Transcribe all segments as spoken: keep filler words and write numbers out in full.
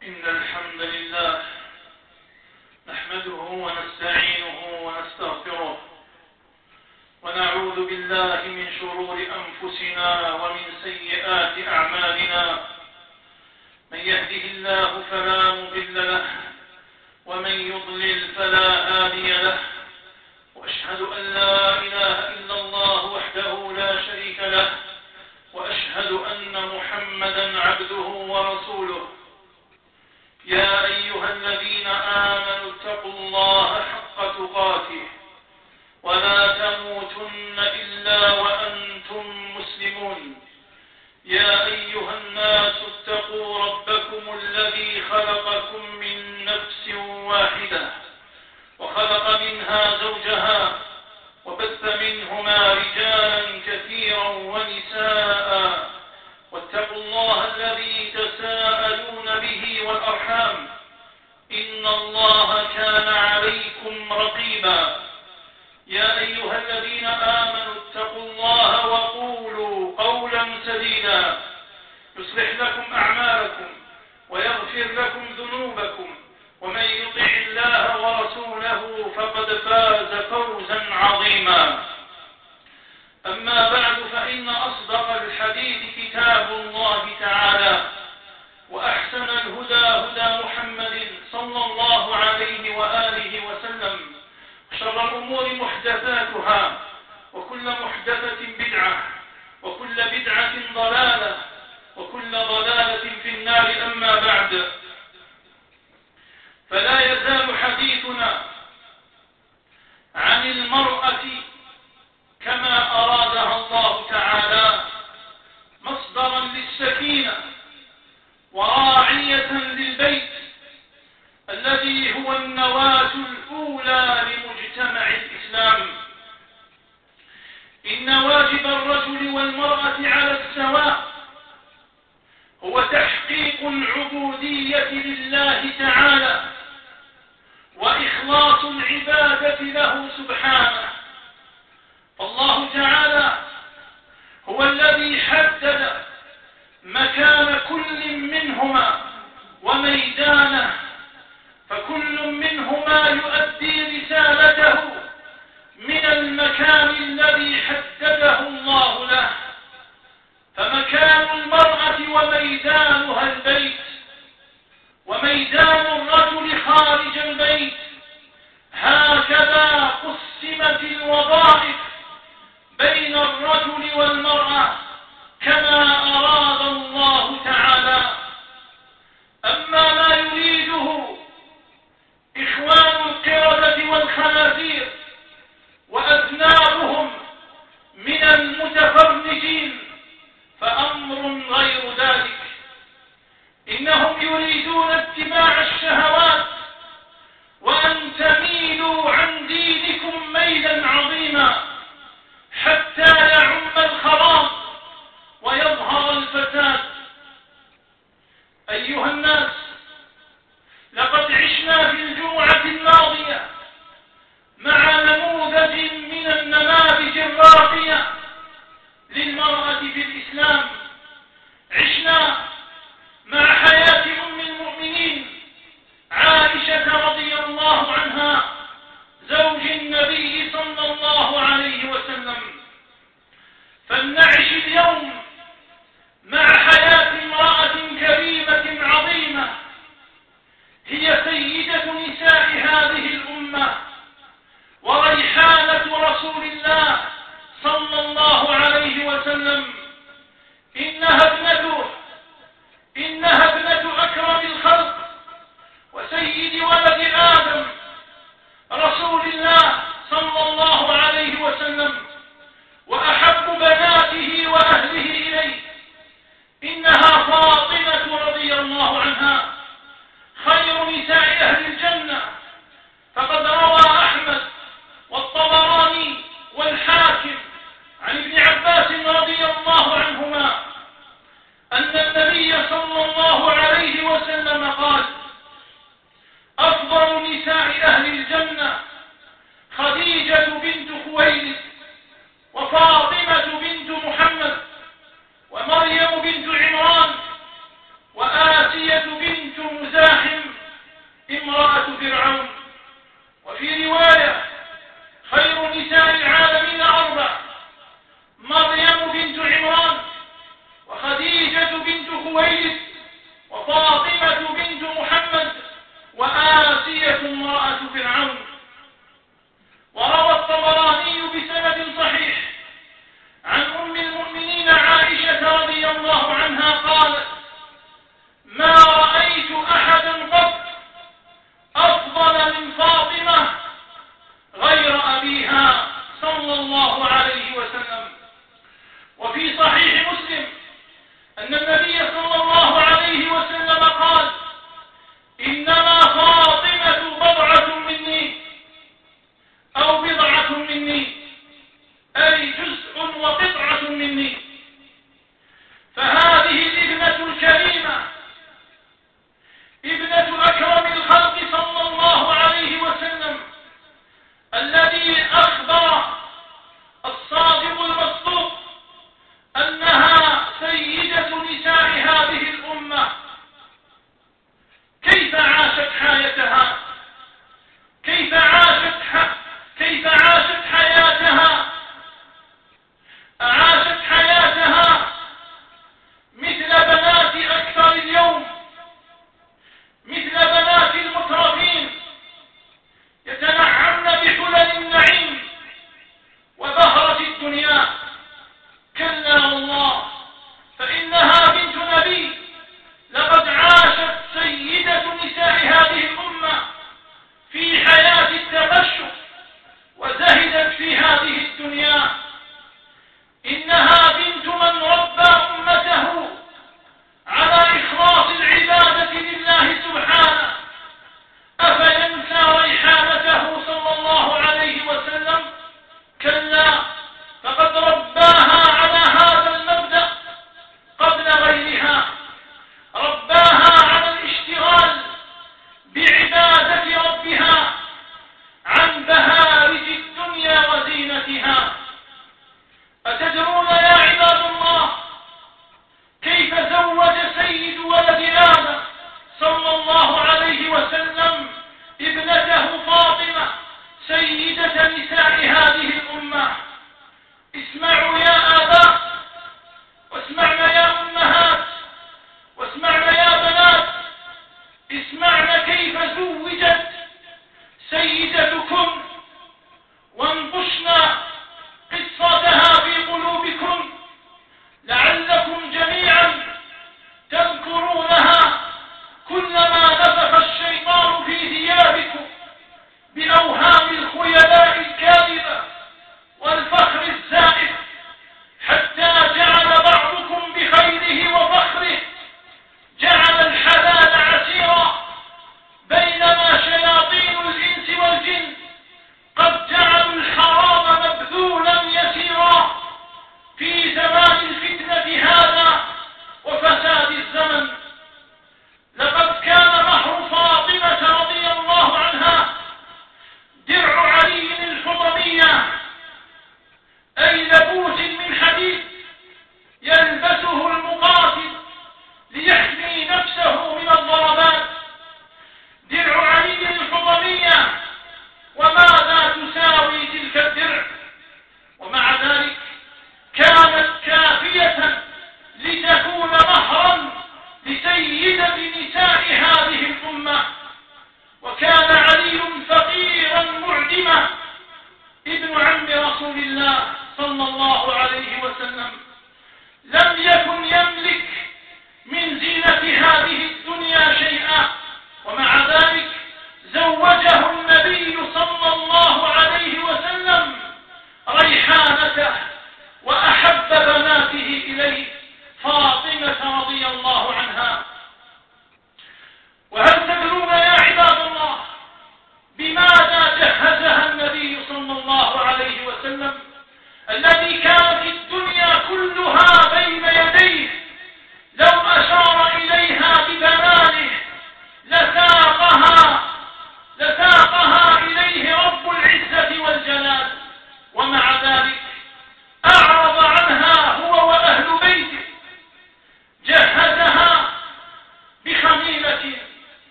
إن الحمد لله نحمده ونستعينه ونستغفره ونعوذ بالله من شرور أنفسنا ومن سيئات أعمالنا. من يهده الله فلا مضل له ومن يضلل فلا هادي له، وأشهد أن لا إله إلا الله وحده لا شريك له، وأشهد أن محمدا عبده ورسوله. يا أيها الذين آمنوا اتقوا الله حق تقاته ولا تموتن إلا وأنتم مسلمون. يا أيها الناس اتقوا ربكم الذي خلقكم من نفس واحدة وخلق منها زوجها وبث منهما رجالا كثيرا ونساء، واتقوا الله الذي تساءلون به والأرحام إن الله كان عليكم رقيبا. يا أيها الذين آمنوا اتقوا الله وقولوا قولا سديدا يصلح لكم أعمالكم ويغفر لكم ذنوبكم، ومن يطع الله ورسوله فقد فاز فوزا عظيما. أما بعد، فإن أصدق الحديث كتاب الله تعالى، وأحسن الهدى هدى محمد صلى الله عليه وآله وسلم، شر الأمور محدثاتها، وكل محدثة بدعة، وكل بدعة ضلالة، وكل ضلالة في النار. أما بعد، فلا يزال حديثنا عن المرأة كما أرادها الله تعالى مصدرا للسكينة وراعية للبيت الذي هو النواة الأولى لمجتمع الإسلام. إن واجب الرجل والمرأة على السواء هو تحقيق العبودية لله تعالى وإخلاص العبادة له سبحانه. الله تعالى هو الذي حدد مكان كل منهما وميدانه، فكل منهما يؤدي رسالته من المكان الذي حدده الله له. فمكان المرأة وميدانها البيت، وميدان الرجل خارج البيت. هكذا قسمت الوظائف بين الرجل والمرأة كما أراد الله تعالى. أما ما يريده إخوان القردة والخنازير وأذنابهم من المتفرجين فأمر غير ذلك. خويلد وفاطمة بنت محمد وآسية امرأة فرعون. وروى الطبراني بسند صحيح عن أم المؤمنين عائشة رضي الله عنها قالت: ما رأيت أحدا قط أفضل من فاطمة غير أبيها صلى الله عليه وسلم. وفي صحيح مسلم أن النبي صلى الله عليه وسلم قال: إنما فاطمة بضعة مني أو بضعة مني، أي جزء وقطعة مني. فهذه الابنة الكريمة ابنة أكرم الخلق صلى الله عليه وسلم، الذي أخبر الصادق المصدوق أنها سيدة نساء هذا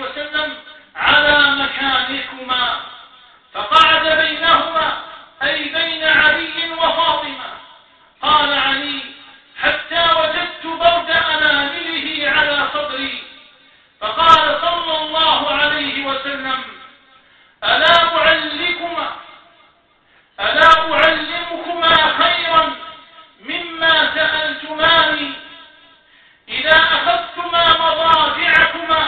وسلم على مكانكما، فقعد بينهما أي بين علي وفاطمة. قال علي: حتى وجدت برد أنامله على صدري. فقال صلى الله عليه وسلم: ألا أعلمكما ألا أعلمكما خيرا مما سألتماني؟ إذا أخذتما مضاجعكما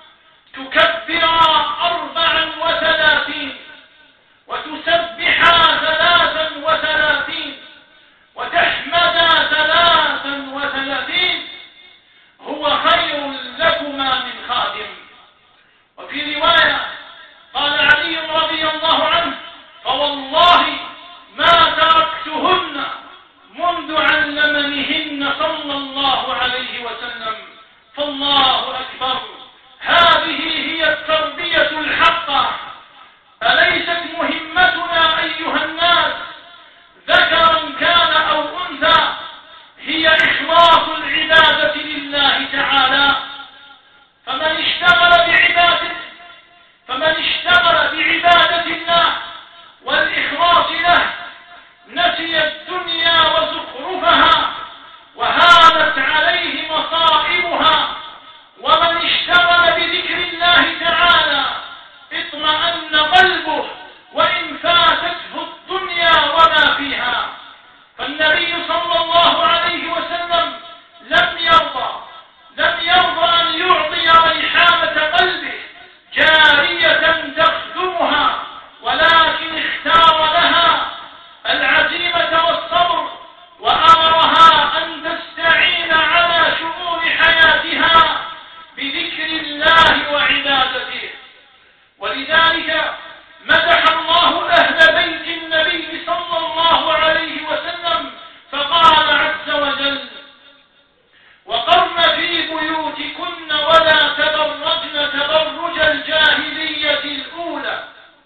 تكبرا أربعا وثلاثين وتسبحا ثلاثا وثلاثين وتحمدا ثلاثا وثلاثين هو خير لكما من خادم. وفي رواية قال علي رضي الله عنه: فوالله ما تركتهن منذ علمنهن صلى الله عليه وسلم. فالله أكبر، هذه هي التربية الحقة. أليست مهمتنا أيها الناس ذكرا كان أو أنثى هي إخلاص العبادة لله تعالى؟ فمن اشتغل بعبادة فمن اشتغل بعبادة الله والإخلاص له نسي الدنيا وزخرفها وهانت عليه مصائبها. ومن اشتغل بذكر الله تعالى اطمأن قلبه وإن فاتته الدنيا وما فيها. فالنبي صلى الله عليه وسلم لم يرضى لم يرضى أن يعطي ريحانة قلبه جارية تخدمها، ولكن اختار لها العزيمة والصبر، وأمرها أن تستعين على شؤون حياتها بذكر الله وعبادته. ولذلك مدح الله أهل بيت النبي صلى الله عليه وسلم فقال عز وجل: وقرن في بيوتكن ولا تبرجن تبرج الجاهلية الأولى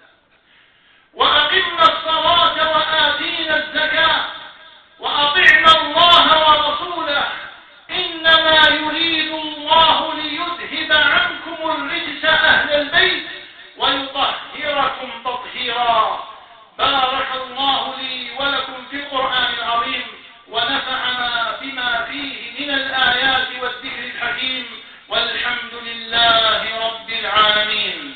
وأقمنا الصلاة وآتينا الزكاة وأطعنا الله ورسوله إنما يريد الله ليذهب عنكم الرجس أهل البيت ويطهركم تطهيرا. بارك الله لي ولكم في القرآن العظيم ونفعنا بما فيه من الآيات والذكر الحكيم، والحمد لله رب العالمين.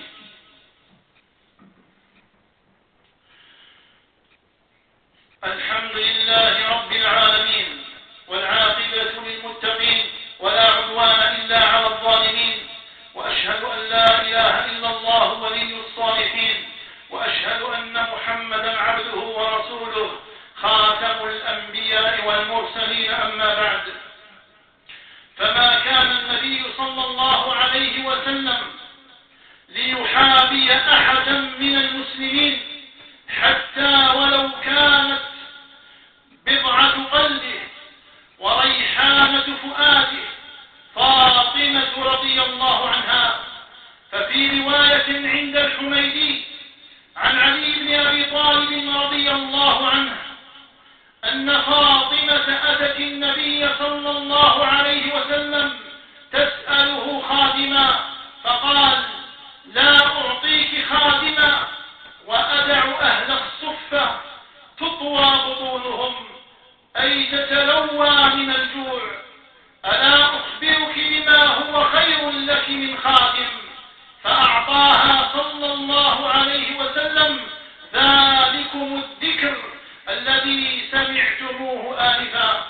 الحمد لله رب العالمين، والعاقبة للمتقين، ولا عدوان إلا على الظالمين، وأشهد أن لا إله إلا الله ولي الصالحين، وأشهد أن محمدا عبده ورسوله خاتم الأنبياء والمرسلين. أما بعد، فما كان النبي صلى الله عليه وسلم ليحابي أحدا من المسلمين حتى ولو كانت بضعة قلبه وريحانة فؤاده فاطمة رضي الله عنها. ففي رواية عند الحميدي عن علي بن أبي طالب رضي الله عنه أن فاطمة أتت النبي صلى الله عليه وسلم تسأله خادما، فقال: لا أعطيك خادما وأدع أهل الصفة تطوى بطونهم، أي تتلوى من الجوع. ألا أخبرك بما هو خير لك من خادم؟ فأعطاها صلى الله عليه وسلم ذلكم الذكر الذي سمعتموه آنفا.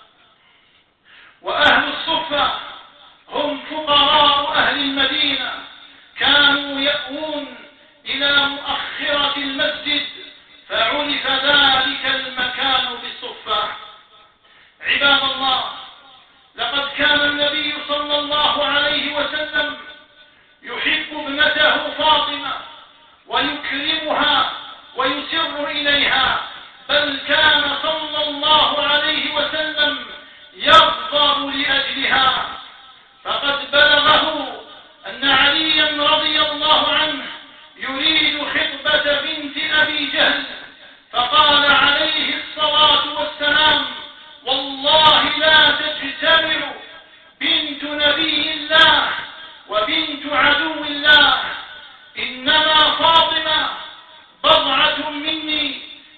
وأهل الصفة هم فقراء أهل المدينة، كانوا يأوون إلى مؤخرة المسجد، فعرف ذلك المكان بالصفة. عباد الله، لقد كان النبي صلى الله عليه وسلم يحب ابنته فاطمة ويكرمها ويسر إليها، بل كان صلى الله عليه وسلم يغضب لأجلها. فقد بلغه أن عليا رضي الله عنه يريد خطبة بنت أبي جهل، فقال عليه الصلاة والسلام: والله لا تجتمع بنت نبي الله وبنت عدو الله، إنما فاطمة بضعة مني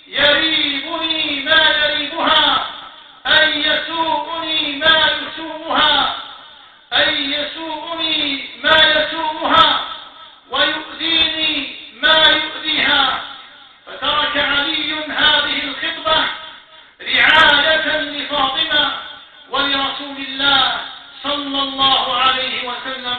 يريبني ما يريبها، أي يسوءني ما يسوءها أي يسوءني ما يسوءها ويؤذيني ما يؤذيها. فترك علي هذه الخطبة رعاية لفاطمة ولرسول الله صلى الله عليه وسلم،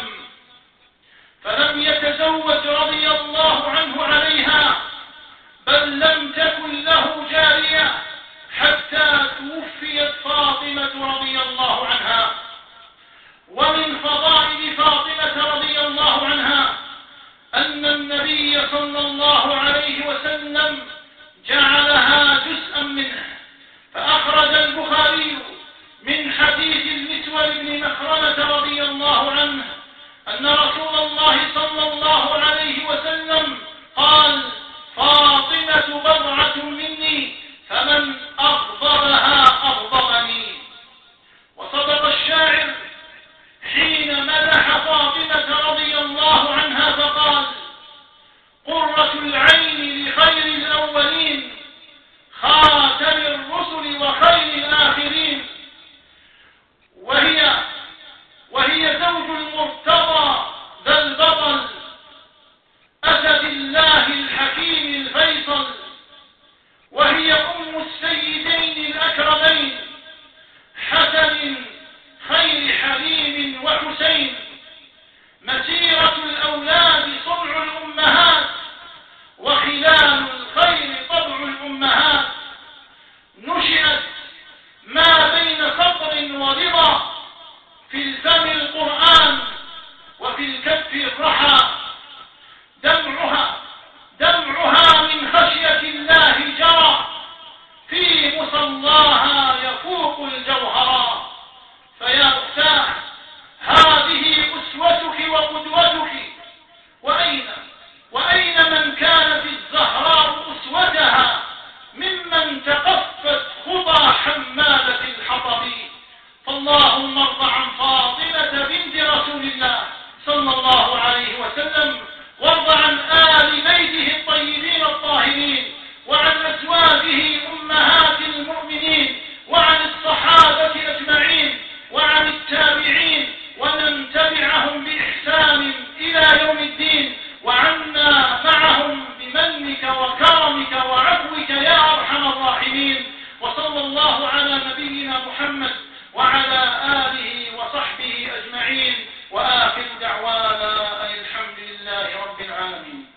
فلم يتزوج رضي الله عنه عليها، بل لم تكن له جارية حتى توفيت فاطمة رضي الله عنها. ومن فضائل فاطمة رضي الله عنها أن النبي صلى الله عليه وسلم جعلها جزءا منه، فأخرج البخاري من حديث المسور بن مخرمة رضي الله عنه أن رسول الله صلى الله عليه وسلم قال: فاطمة بضعة مني، فمن أغضبها أغضبني. وصدق الشاعر حين مدح فاطمة رضي الله عنها فقال: قرة العين لخير الأولين، خاتم الرسل وخير الآخرين، وهي وهي زوج المرتضى ذا البطل، أسد الله الحكيم الفيصل، وهي أم السيدين الأكرمين حسن خير حليم وحسين، مسيرة الأولاد صنع الأمهات، وخلال الخير طبع الأمهات، نشأت ما بين صبر ورضا، في الفم القرآن وفي الكف الرحى، دمعها دمعها من خشية الله جرى، في مصلاها يفوق الجوهرا. فيا أختاه، هذه أسوتك وقدوتك، وأين وأين من كانت الزهراء أسوتها ممن تقفت خطى حمالة الحطب. فاللهم ارض عن فاطمة بنت رسول الله صلى الله عليه وسلم، وارض عن آل بيته الطيبين الطاهرين، وعن أزواجه أمهات المؤمنين، وعن الصحابة أجمعين، وعن التابعين ومن تبعهم بإحسان إلى يوم الدين، وعنا معهم بمنك وكرمك وعفوك يا أرحم الراحمين. وصلى الله على نبينا محمد وعلى آله وصحبه أجمعين، وآخر دعوانا أن الحمد لله رب العالمين.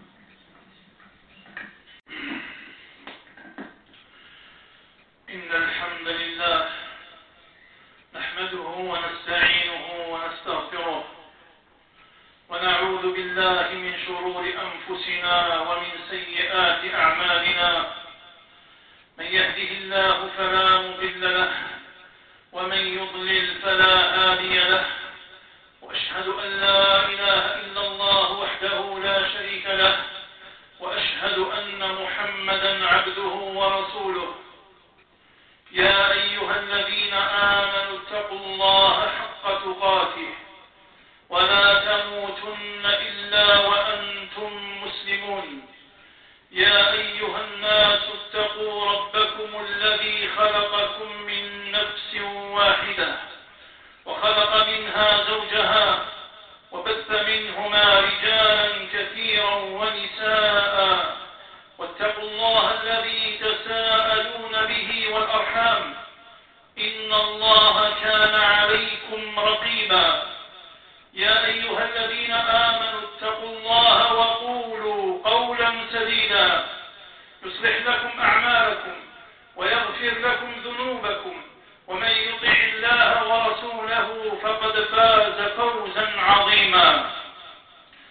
إن الحمد لله نحمده ونستعينه ونستغفره، ونعوذ بالله من شرور أنفسنا ومن سيئات أعمالنا. من يهده الله فلا مضل له، ومن يضلل فلا هادي له، وأشهد أن لا إله إلا الله وحده لا شريك له، وأشهد أن محمدا عبده ورسوله. يا أيها الذين آمنوا اتقوا الله حق تقاته، ولا تموتن إلا وأنتم مسلمون. يا أيها الناس اتقوا ربكم الذي خلقكم من نفس واحدة، وخلق منها زوجها، وبث منهما رجالا كثيرا ونساء، واتقوا الله الذي تساءلون به والأرحام، إن الله كان عليكم رقيبا. يا أيها الذين آمنوا اتقوا الله وقولوا قولا سديدا، يصلح لكم أعمالكم ويغفر لكم ذنوبكم، ومن يطع الله ورسوله فقد فاز فوزا عظيما.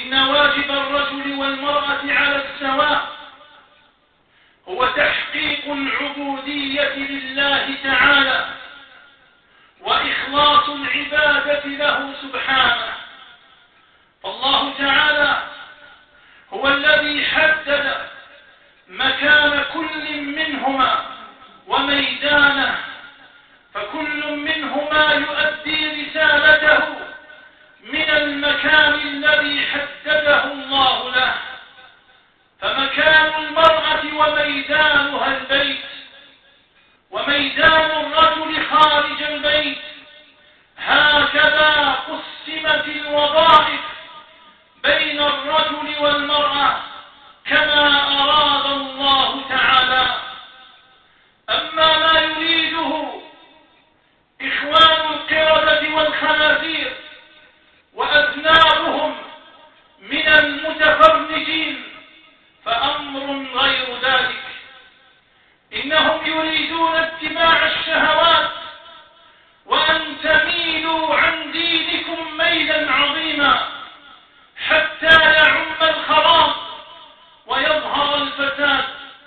إن واجب الرجل والمرأة على السواء هو تحقيق العبودية لله تعالى وإخلاص العبادة له سبحانه. فالله تعالى هو الذي حدد مكان كل منهما وميدانه، فكل منهما يؤدي رسالته من المكان الذي حدده الله له. فمكان المرأة وميدانها البيت، وميدان الرجل خارج البيت. هكذا قسمت الوظائف بين الرجل والمرأة كما أراد الله تعالى. أما ما يريده إخوان القردة والخنازير وأذنابهم من المتفرجين فأمر غير ذلك. إنهم يريدون اتباع الشهوات وأن تميلوا عن دينكم ميلا عظيما حتى يعم الخراب ويظهر الفساد.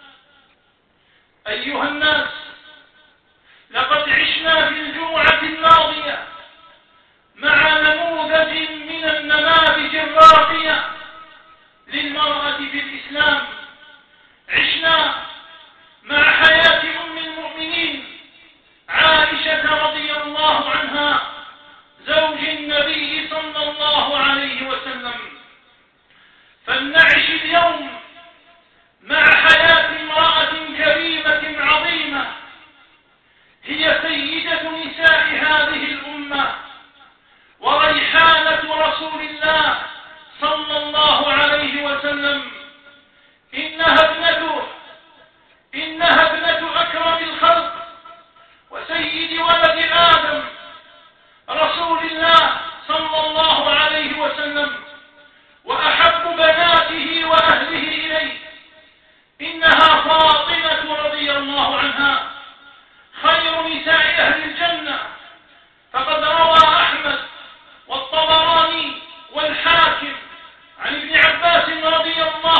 أيها الناس، لقد عشنا في الجمعة الماضية مع نموذج من النماذج الراقية للمرأة في الإسلام. عشنا مع حياة أم المؤمنين عائشة رضي الله عنها زوج النبي صلى الله عليه وسلم. فلنعش اليوم مع حياة امرأة كريمة عظيمة هي سيدة نساء هذه الأمة وريحانة رسول الله صلى الله عليه وسلم. إنها ابنته إنها ابنة أكرم الخلق وسيد ولد آدم رسول الله صلى الله عليه وسلم، وأحب بناته وأهله إليه. إنها فاطمة رضي الله عنها خير نساء أهل الجنة. فقد روى أحمد والطبراني والحاكم عن ابن عباس رضي الله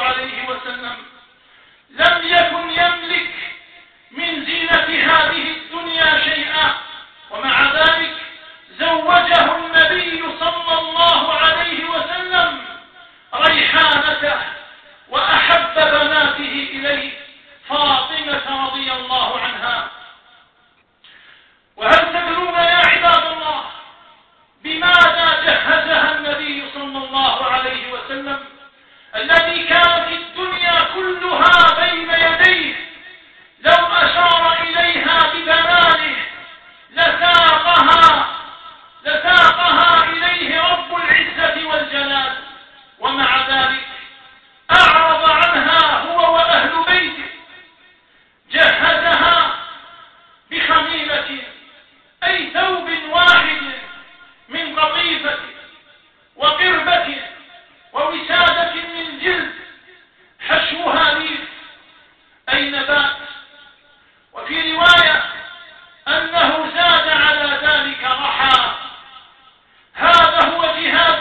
عليه وسلم لم يكن يملك من زينة هذه الدنيا شيئا، ومع ذلك زوجه النبي صلى الله عليه وسلم ريحانته وأحب بناته إليه فاطمة رضي الله عنها. وهل تدرون يا عباد الله بماذا جهزها النبي صلى الله عليه وسلم الذي كانت الدنيا كلها بين يديه؟ لو أشار إليها ببنانه لساقها لساقها إليه رب العزة والجلال، ومع ذلك أعرض عنها هو وأهل بيته. جهزها بخميلة أي ثوب واحد من قطيفة وقربة ووسادة من جلد حشوها ليف أي نبات. وفي رواية أنه زاد على ذلك رحى. هذا هو جهاز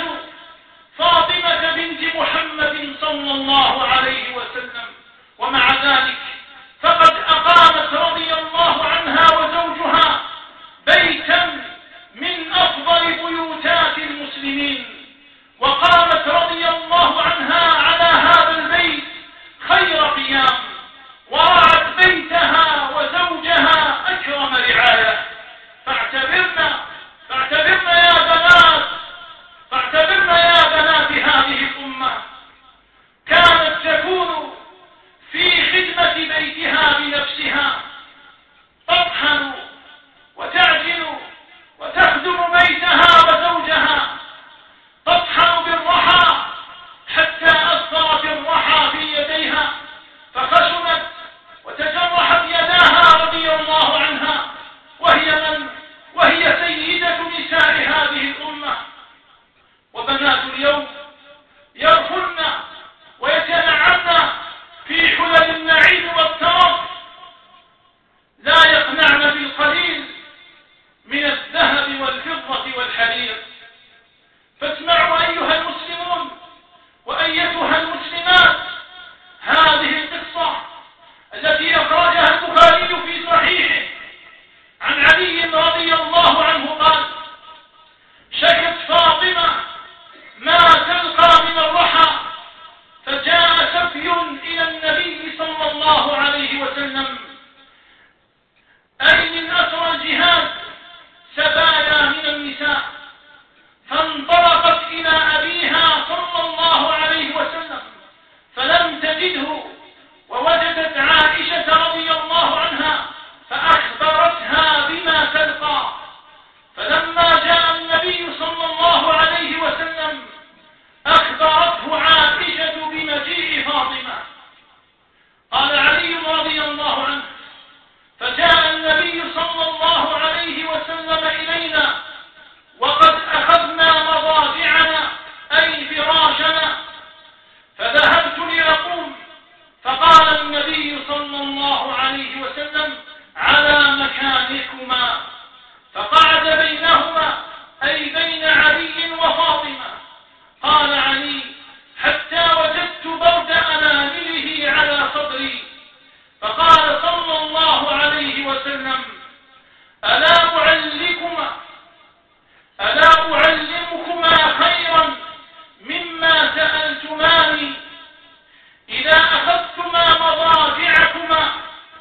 فاطمة بنت محمد صلى الله عليه وسلم، ومع ذلك فقد أقامت رضي الله عنها وزوجها بيتا من أفضل بيوتات المسلمين، وقامت رضي الله عنها على هذا البيت خير قيام، ورعت بيتها وزوجها أكرم رعاية. فاعتبرنا فاعتبرنا يا بنات فاعتبرنا يا بنات هذه الأمة، كانت تكون في خدمة بيتها بنفسها، تطحن وتعجن وتخدم بيتها وزوجها، تطحن بالرحى حتى أثرت الرحى في يديها فخشنت وتجرحت يداها رضي الله عنها، وهي من وهي سيدة نساء هذه الأمة. وبنات اليوم يرفن ويتنعمن في حلل النعيم والترف، لا يقنعن بالقليل من الذهب والفضة والحرير. فاسمعوا أيها المسلمون وأيتها المسلمات هذه القصة التي أخرجها البخاري في صحيحه عن علي رضي الله عنه قال: شكت فاطمة ما تلقى من الرحى، فجاء سفي إلى النبي صلى الله عليه وسلم، أي من أسرى الجهاد سبايا من النساء، فانطلقت إلى أبيها صلى الله عليه وسلم فلم تجده، ووجدت عائشة رضي الله عنها فأخبرتها بما تلقى. فلما جاء النبي صلى الله عليه وسلم أخبرته عائشة بمجيء فاطمة. قال علي رضي الله عنه: فجاء النبي صلى الله عليه وسلم إلينا وقد أخذنا مضاجعنا أي فراشنا، فذهبت لأقوم، فقال النبي صلى الله عليه وسلم: على مكانكما. فقعد بينهما أي بين علي وفاطمة. قال علي: حتى وجدت برد أنامله على صدري. فقال صلى الله عليه وسلم: ألا أعلمكما ألا أعلمكما خيرا مما سألتماني؟ إذا أخذتما مضاجعكما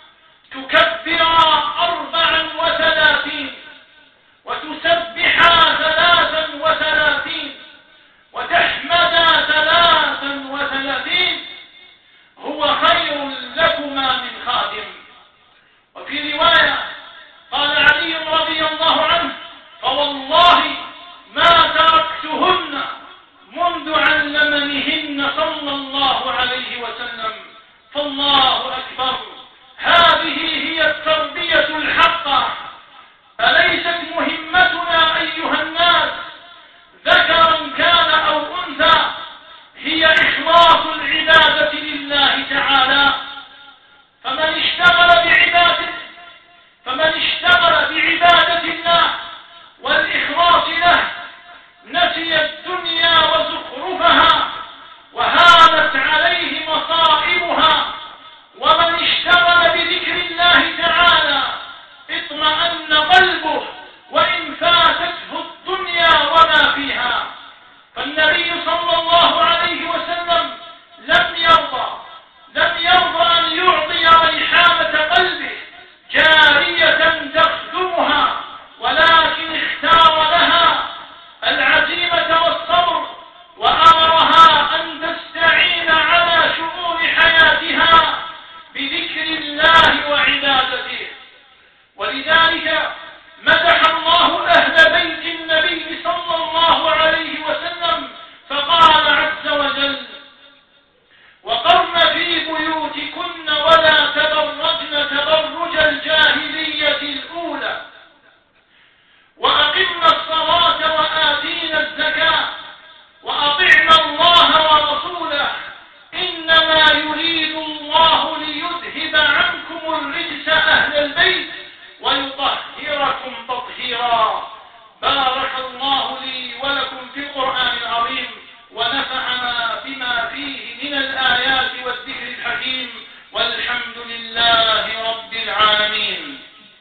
تكبرا أربعا وثلاثين، وتسبحا ثلاثا وثلاثين، وتحمدا ثلاثا وثلاثين، هو خير لكما من خادم. وفي رواية قال علي رضي الله عنه: فوالله ما تركتهن منذ علمنهن صلى الله عليه وسلم. فالله أكبر، هذه هي التربية الحقة. أليست مهمتنا أيها الناس ذكرا كان أو أنثى هي إخلاص العبادة لله تعالى؟ فمن اشتغل بعبادة فمن اشتغل بعبادة الله والإخلاص له نسي الدنيا وزخرفها، وهانت عليه هذا البيت ويطهركم تطهيرا. بارك الله لي ولكم في القرآن العظيم ونفعنا بما فيه من الآيات والذكر الحكيم، والحمد لله رب العالمين.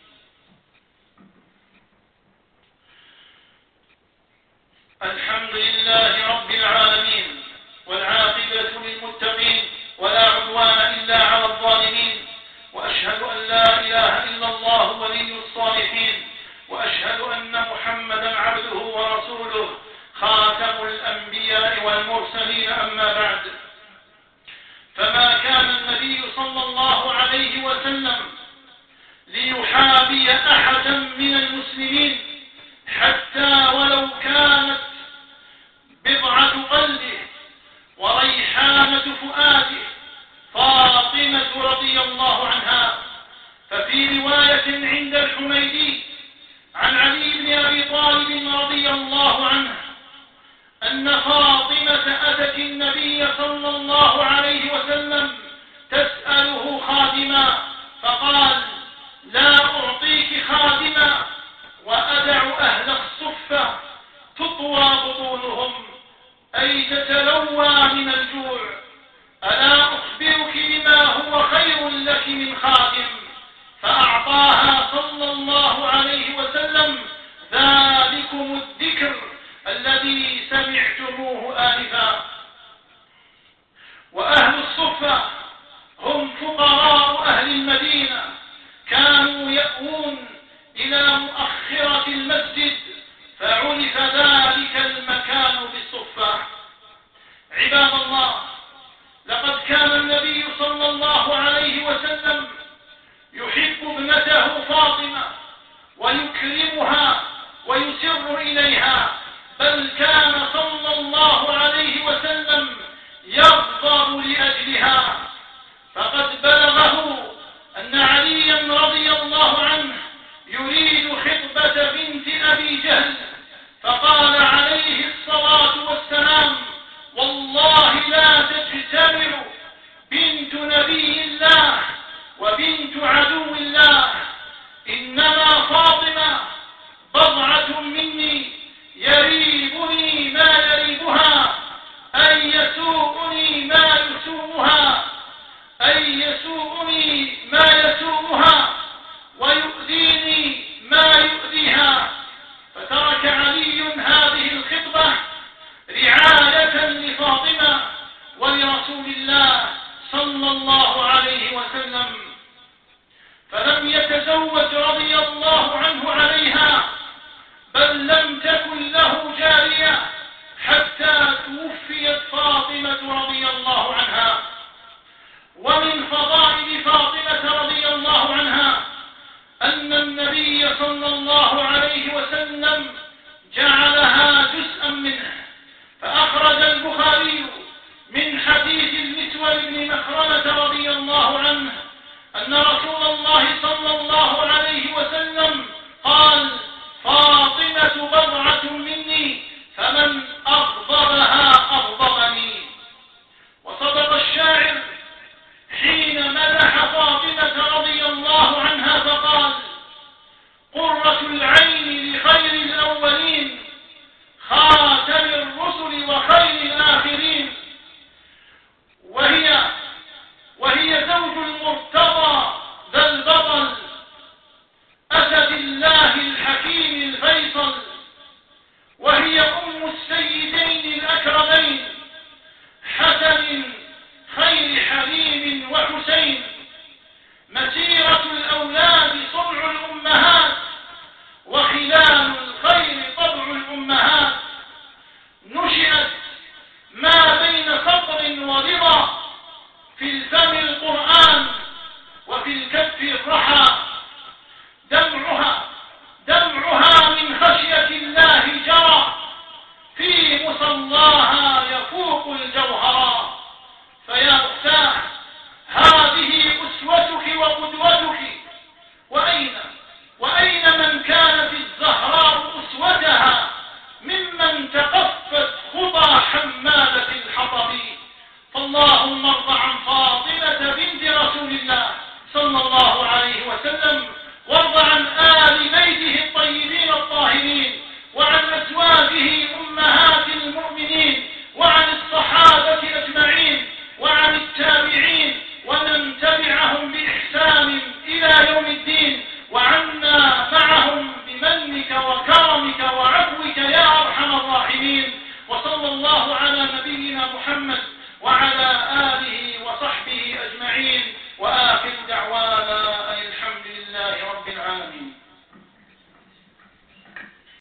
الحمد لله رب العالمين، والعاقبة للمتقين، ولا عدوان إلا على الظالمين، وأشهد أن لا إله إلا الله ولي الصالحين، وأشهد أن محمدا عبده ورسوله خاتم الأنبياء والمرسلين. أما بعد، فما كان النبي صلى الله عليه وسلم ليحابي أحدا من المسلمين حتى ولو كانت بضعة قلبه وريحانة فؤاده فاطمة رضي الله عنها. ففي رواية عند الحميدي عن علي بن أبي طالب رضي الله عنه أن فاطمة أتت النبي صلى الله عليه وسلم تسأله خادما، فقال: لا أعطيك خادما وأدع أهل الصفة تطوى بطونهم، أي تتلوى من الجوع. ألا أخبرك بما هو خير لك من خادم؟ فأعطاها صلى الله عليه وسلم ذلكم الذكر الذي سمعتموه آنفا. وأهل الصفة هم فقراء أهل المدينة، كانوا يأوون إلى مؤخرة المسجد، فعرف ذلك المكان بالصفة. عباد الله، لقد كان النبي صلى الله عليه وسلم يحب ابنته فاطمة ويكرمها ويسر إليها، بل كان صلى الله عليه وسلم يغضب لأجلها. فقد بلغه أن عليا رضي الله عنه يريد خطبة بنت أبي جهل، فقال عليه الصلاة والسلام: والله لا تجتمع بنت نبي الله وبنت عدو الله، إنما فاطمة بضعة مني يريبني ما يريبها، أي يسوءني ما يسوءها أي يسوءني ما يسوءها ويؤذيني ما يؤذيها. فترك علي هذه الخطبة رعاية لفاطمة ولرسول الله صلى الله عليه وسلم، فلم يتزوج رضي الله عنه عليها، بل لم تكن له جارية حتى توفيت فاطمة رضي الله عنها. ومن فضائل فاطمة رضي الله عنها أن النبي صلى الله عليه وسلم جعلها جزءا منه. فأخرج البخاري من حديث المسور بن مخرمة رضي الله عنه أن رسول الله صلى الله عليه وسلم قال: فاطمة بضعة مني، فمن أغضبها أغضبني. وصدق الشاعر حين مدح فاطمة رضي الله عنها فقال: قرة العين لخير الأولين، خاتم الرسل وخير الآخرين. وهي وهي زوج المرتضى ذا البطل، أسد الله الحكيم الفيصل، وهي أم السيدين الأكرمين حسن خير حليم وحسين. مسيرة الأولاد صنع الأمهات، وخلال الخير طبع الأمهات. نشأت ما بين صبر ورضا، في الفم القرآن وفي الكف الرحى. دمعها دمعها من خشية الله جرى، في مصلاها يفوق الجوهرا. فيا أختاه، هذه أسوتك وقدوتك، وأين وأين من كانت الزهراء أسوتها ممن تقفت خطى حمالة الحطب. فاللهم ارض عن فاطمة بنت رسول الله صلى الله